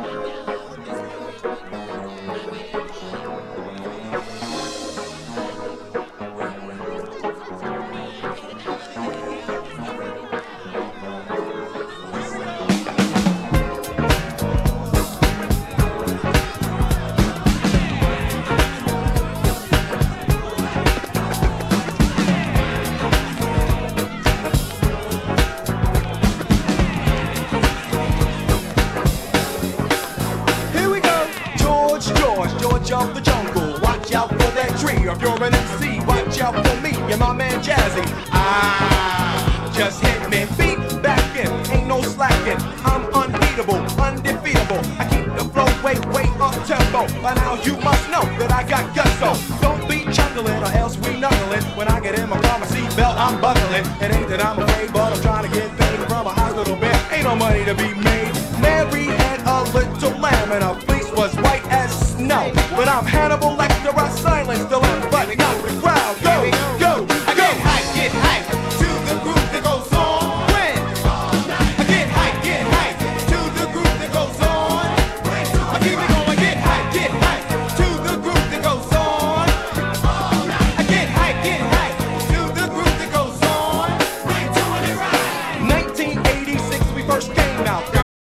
George of the jungle, watch out for that tree. If you're an MC, watch out for me and my man Jazzy. Just hit me, beat back in, ain't no slacking. I'm unbeatable, undefeatable. I keep the flow way up tempo. By now you must know that I got guts, so don't be chuckling or else we knuckling. When I get in my pharmacy belt, I'm buckling. It ain't that I'm afraid, but I'm trying to get paid from a hospital bed. Ain't no money to be made. Mary had a little lamb and her fleece was white as snow. But I'm Hannibal Lecter, I silence the lamb, but now the crowd go.